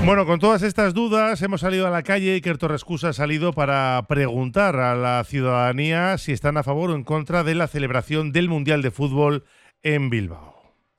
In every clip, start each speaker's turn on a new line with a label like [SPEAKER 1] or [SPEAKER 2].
[SPEAKER 1] Bueno, con todas estas dudas hemos salido a la calle. Iker Torrescusa ha salido para preguntar a la ciudadanía si están a favor o en contra de la celebración del Mundial de Fútbol en Bilbao.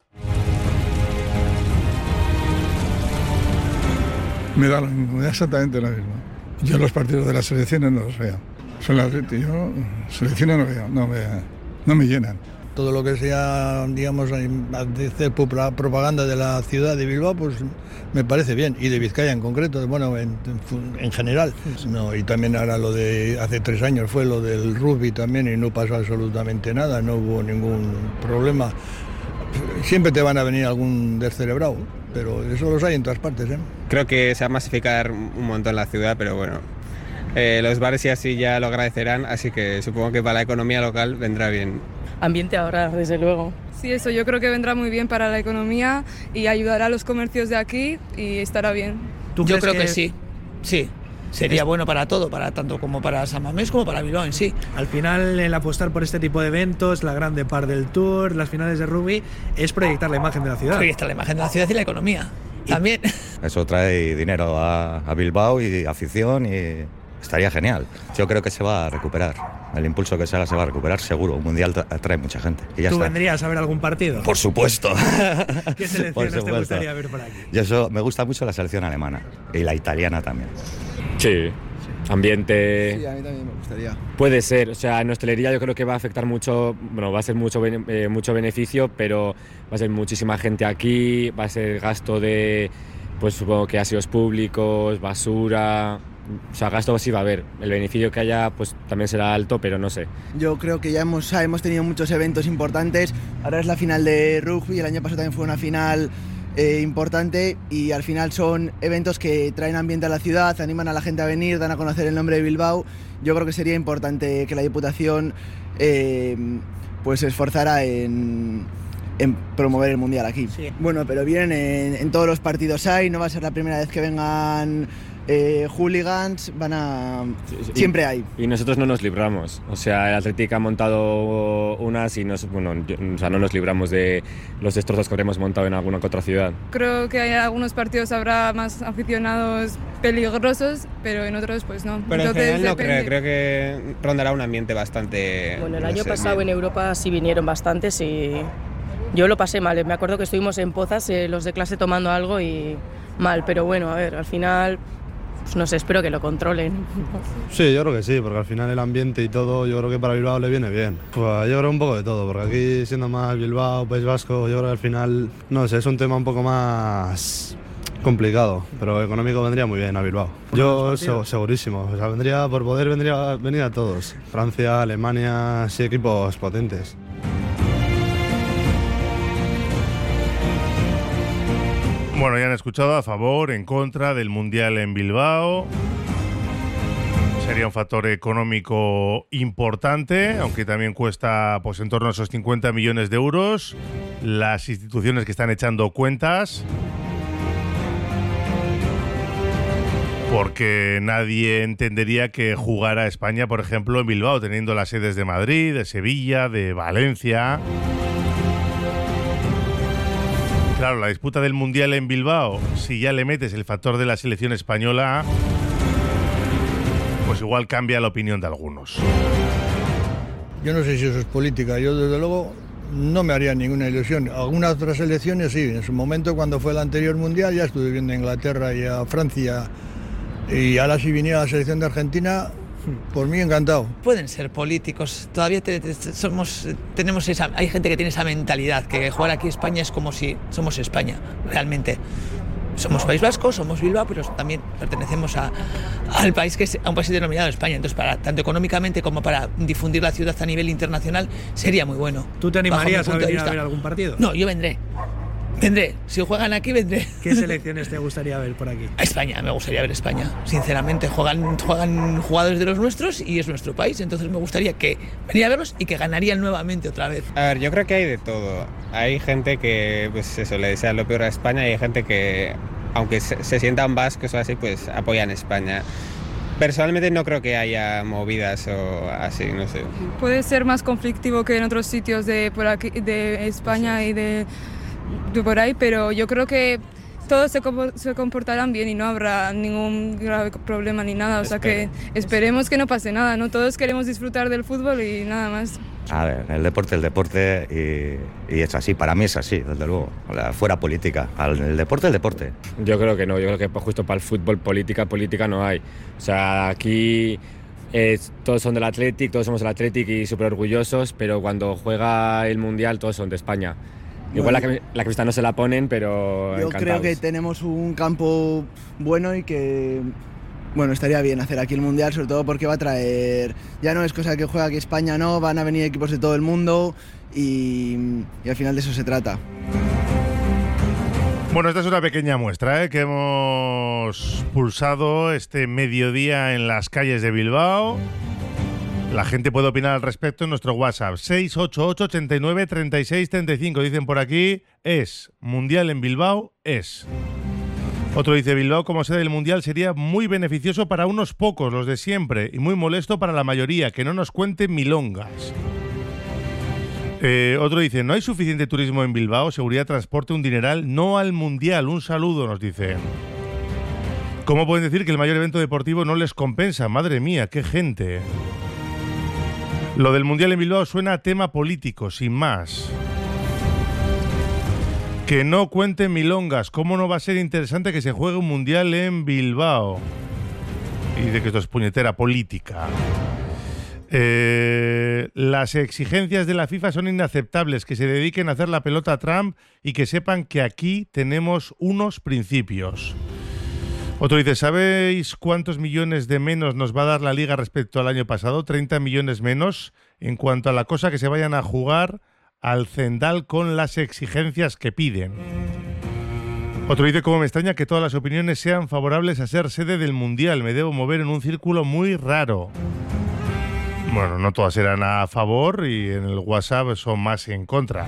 [SPEAKER 2] Me da exactamente lo mismo. Yo los partidos de las selecciones no los veo. Son las Atleti, yo selecciones no veo, no me llenan.
[SPEAKER 3] Todo lo que sea, digamos, hacer propaganda de la ciudad de Bilbao, pues me parece bien. Y de Vizcaya en concreto, bueno, en general. No, y también ahora lo de hace 3 años fue lo del rugby también y no pasó absolutamente nada, no hubo ningún problema. Siempre te van a venir algún descerebrado, pero eso los hay en todas partes, ¿eh?
[SPEAKER 4] Creo que se va a masificar un montón la ciudad, pero bueno, los bares y así ya lo agradecerán, así que supongo que para la economía local vendrá bien.
[SPEAKER 5] Ambiente ahora, desde luego.
[SPEAKER 6] Sí, eso yo creo que vendrá muy bien para la economía y ayudará a los comercios de aquí y estará bien.
[SPEAKER 7] Yo creo que sí. Sería bueno para todo, para tanto como para San Mamés como para Bilbao en sí.
[SPEAKER 8] Al final, el apostar por este tipo de eventos, la grande par del Tour, las finales de rugby, es proyectar la imagen de la ciudad.
[SPEAKER 7] Proyectar la imagen de la ciudad y la economía también.
[SPEAKER 9] Eso trae dinero a Bilbao y afición y estaría genial. Yo creo que se va a recuperar. El impulso que se haga se va a recuperar seguro. Un mundial atrae mucha gente. Y ya
[SPEAKER 8] ¿Tú
[SPEAKER 9] está.
[SPEAKER 8] vendrías a ver algún partido?
[SPEAKER 9] Por supuesto.
[SPEAKER 8] ¿Qué selecciones te gustaría ver por aquí?
[SPEAKER 9] Me gusta mucho la selección alemana y la italiana también.
[SPEAKER 10] Sí. Ambiente.
[SPEAKER 11] Sí, a mí también me gustaría.
[SPEAKER 10] Puede ser, o sea, en hostelería yo creo que va a afectar mucho, bueno, va a ser mucho beneficio, pero va a ser muchísima gente aquí, va a ser gasto de, pues supongo que aseos públicos, basura. O sea, gasto sí va a haber. El beneficio que haya pues también será alto, pero no sé.
[SPEAKER 11] Yo creo que ya hemos tenido muchos eventos importantes. Ahora es la final de rugby, el año pasado también fue una final importante y al final son eventos que traen ambiente a la ciudad, animan a la gente a venir, dan a conocer el nombre de Bilbao. Yo creo que sería importante que la Diputación pues se esforzara en promover el Mundial aquí. Sí. Bueno, pero vienen en todos los partidos hay, no va a ser la primera vez que vengan hooligans, siempre hay.
[SPEAKER 10] Y nosotros no nos libramos, o sea, el Athletic ha montado unas y no nos libramos de los destrozos que habremos montado en alguna que otra ciudad.
[SPEAKER 6] Creo que en algunos partidos habrá más aficionados peligrosos, pero en otros pues no.
[SPEAKER 4] Pero entonces, en general no creo que rondará un ambiente bastante...
[SPEAKER 5] Bueno, el año pasado en Europa sí vinieron bastantes y yo lo pasé mal. Me acuerdo que estuvimos en Pozas, los de clase tomando algo y mal, pero bueno, a ver, al final... Pues no sé, espero que lo controlen.
[SPEAKER 12] Sí, yo creo que sí, porque al final el ambiente y todo, yo creo que para Bilbao le viene bien. Pues yo creo un poco de todo, porque aquí siendo más Bilbao, País Vasco, yo creo que al final, no sé, es un tema un poco más complicado, pero económico vendría muy bien a Bilbao. Yo segurísimo, o sea, vendría venir a todos. Francia, Alemania, sí, equipos potentes.
[SPEAKER 1] Bueno, ya han escuchado a favor, en contra del Mundial en Bilbao. Sería un factor económico importante, aunque también cuesta pues en torno a esos 50 millones de euros. Las instituciones que están echando cuentas, porque nadie entendería que jugara España, por ejemplo, en Bilbao, teniendo las sedes de Madrid, de Sevilla, de Valencia. Claro, la disputa del Mundial en Bilbao, si ya le metes el factor de la selección española, pues igual cambia la opinión de algunos.
[SPEAKER 3] Yo no sé si eso es política, yo desde luego no me haría ninguna ilusión. Algunas otras elecciones sí, en su momento cuando fue el anterior Mundial ya estuve viendo a Inglaterra y a Francia y ahora si viniera la selección de Argentina... Por mí encantado.
[SPEAKER 7] Pueden ser políticos, todavía tenemos hay gente que tiene esa mentalidad, que jugar aquí España es como si somos España, realmente. Somos País Vasco, somos Bilbao, pero también pertenecemos a un país denominado España. Entonces, tanto económicamente como para difundir la ciudad a nivel internacional, sería muy bueno.
[SPEAKER 8] ¿Tú te animarías a venir a ver algún partido?
[SPEAKER 7] No, yo vendré. Si juegan aquí, vendré.
[SPEAKER 8] ¿Qué selecciones te gustaría ver por aquí?
[SPEAKER 7] España, me gustaría ver España. Sinceramente, juegan jugadores de los nuestros y es nuestro país, entonces me gustaría que venir a verlos y que ganarían nuevamente otra vez.
[SPEAKER 4] A ver, yo creo que hay de todo. Hay gente que, pues eso, le desea lo peor a España y hay gente que, aunque se sientan vascos o así, pues apoyan España. Personalmente no creo que haya movidas o así, no sé.
[SPEAKER 6] Puede ser más conflictivo que en otros sitios de por aquí, de España y de por ahí, pero yo creo que todos se comportarán bien y no habrá ningún grave problema ni nada. O sea que esperemos que no pase nada, ¿no? Todos queremos disfrutar del fútbol y nada más.
[SPEAKER 9] A ver, el deporte y es así, para mí es así, desde luego. Fuera política, el deporte.
[SPEAKER 10] Yo creo que no, yo creo que justo para el fútbol política no hay. O sea, aquí todos son del Athletic, todos somos del Athletic y súper orgullosos, pero cuando juega el Mundial todos son de España. Igual la camiseta no se la ponen, pero
[SPEAKER 11] yo
[SPEAKER 10] encantados.
[SPEAKER 11] Creo que tenemos un campo bueno y que estaría bien hacer aquí el Mundial, sobre todo porque va a traer, ya no es cosa que juega aquí España, no, van a venir equipos de todo el mundo y al final de eso se trata.
[SPEAKER 1] Bueno, esta es una pequeña muestra que hemos pulsado este mediodía en las calles de Bilbao. La gente puede opinar al respecto en nuestro WhatsApp 688 89 36 35. Dicen por aquí, es Mundial en Bilbao, es. Otro dice, Bilbao como sede del Mundial sería muy beneficioso para unos pocos, los de siempre, y muy molesto para la mayoría, que no nos cuenten milongas. Otro dice, no hay suficiente turismo en Bilbao, seguridad, transporte, un dineral, no al Mundial, un saludo, nos dicen. ¿Cómo pueden decir que el mayor evento deportivo no les compensa? Madre mía, qué gente. Lo del Mundial en Bilbao suena a tema político, sin más. Que no cuenten milongas. ¿Cómo no va a ser interesante que se juegue un Mundial en Bilbao? Y de que esto es puñetera política. Las exigencias de la FIFA son inaceptables. Que se dediquen a hacer la pelota a Trump y que sepan que aquí tenemos unos principios. Otro dice, ¿sabéis cuántos millones de menos nos va a dar la Liga respecto al año pasado? 30 millones menos en cuanto a la cosa que se vayan a jugar al Zendal con las exigencias que piden. Otro dice, cómo me extraña que todas las opiniones sean favorables a ser sede del Mundial. Me debo mover en un círculo muy raro. Bueno, no todas eran a favor y en el WhatsApp son más en contra.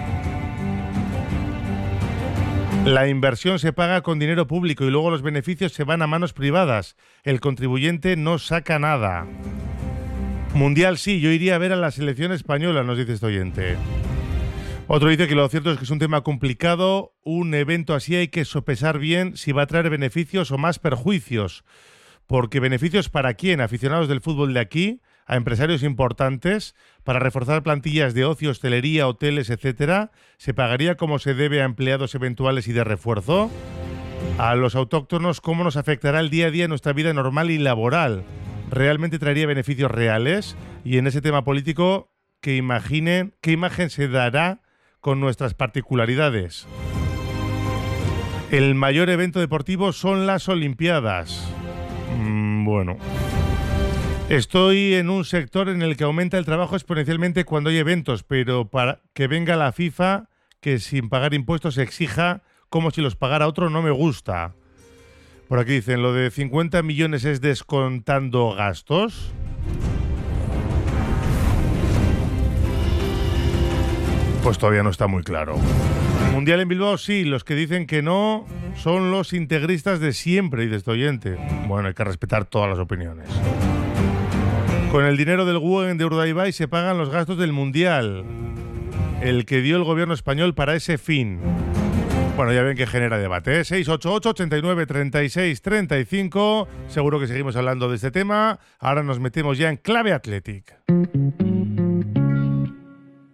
[SPEAKER 1] La inversión se paga con dinero público y luego los beneficios se van a manos privadas. El contribuyente no saca nada. Mundial sí, yo iría a ver a la selección española, nos dice este oyente. Otro dice que lo cierto es que es un tema complicado. Un evento así hay que sopesar bien si va a traer beneficios o más perjuicios. Porque beneficios para quién, aficionados del fútbol de aquí, a empresarios importantes, para reforzar plantillas de ocio, hostelería, hoteles, etcétera, se pagaría como se debe a empleados eventuales y de refuerzo. A los autóctonos, ¿cómo nos afectará el día a día en nuestra vida normal y laboral? ¿Realmente traería beneficios reales? Y en ese tema político, ¿qué imagen se dará con nuestras particularidades? El mayor evento deportivo son las Olimpiadas. Bueno. Estoy en un sector en el que aumenta el trabajo exponencialmente cuando hay eventos, pero para que venga la FIFA, que sin pagar impuestos exija como si los pagara otro, no me gusta. Por aquí dicen, lo de 50 millones es descontando gastos. Pues todavía no está muy claro. Mundial en Bilbao, sí. Los que dicen que no son los integristas de siempre, y de este oyente. Bueno, hay que respetar todas las opiniones. Con el dinero del Guggenheim de Urdaibai se pagan los gastos del Mundial, el que dio el gobierno español para ese fin. Bueno, ya ven que genera debate, ¿eh? 688 89 36 35. Seguro que seguimos hablando de este tema. Ahora nos metemos ya en Clave Athletic.